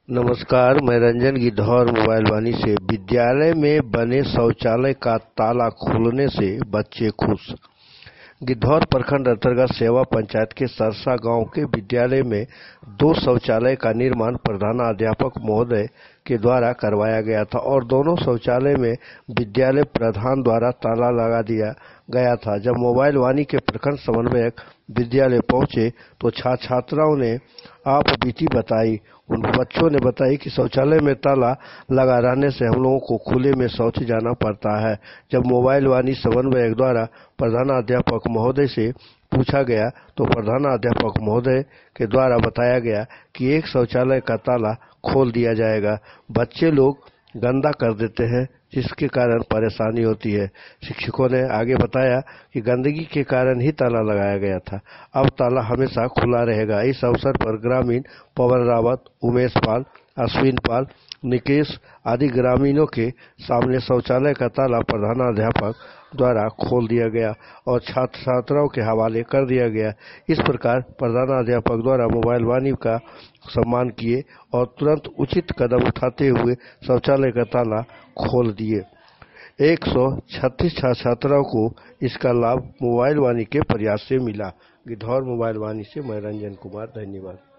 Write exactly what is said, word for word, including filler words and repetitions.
नमस्कार, मैं रंजन गिद्धौर मोबाइल वानी से। विद्यालय में बने शौचालय का ताला खुलने से बच्चे खुश। गिद्धौर प्रखंड अंतर्गत सेवा पंचायत के सरसा गांव के विद्यालय में दो शौचालय का निर्माण प्रधानाध्यापक महोदय के द्वारा करवाया गया था और दोनों शौचालय में विद्यालय प्रधान द्वारा ताला लगा दिया गया था। जब मोबाइल वानी के प्रखंड समन्वयक विद्यालय पहुंचे तो छात्र छात्राओं ने आप बीती बताई। उन बच्चों ने बताई कि शौचालय में ताला लगा रहने से हम लोगों को खुले में शौच जाना पड़ता है। जब मोबाइल वानी समन्वयक द्वारा प्रधानाध्यापक महोदय से पूछा गया तो प्रधानाध्यापक महोदय के द्वारा बताया गया कि एक शौचालय का ताला खोल दिया जाएगा। बच्चे लोग गंदा कर देते हैं जिसके कारण परेशानी होती है। शिक्षकों ने आगे बताया कि गंदगी के कारण ही ताला लगाया गया था, अब ताला हमेशा खुला रहेगा। इस अवसर पर ग्रामीण पवन रावत, उमेश पाल, अश्विन पाल, निकेश आदि ग्रामीणों के सामने शौचालय का ताला प्रधानाध्यापक द्वारा खोल दिया गया और छात्र छात्राओं के हवाले कर दिया गया। इस प्रकार प्रधानाध्यापक द्वारा मोबाइल वानी का सम्मान किए और तुरंत उचित कदम उठाते हुए शौचालय का ताला खोल दिए। एक सौ छत्तीस छात्र छात्राओं को इसका लाभ मोबाइल वानी के प्रयास से मिला। गिद्धौर मोबाइल वानी से मैं रंजन कुमार, धन्यवाद।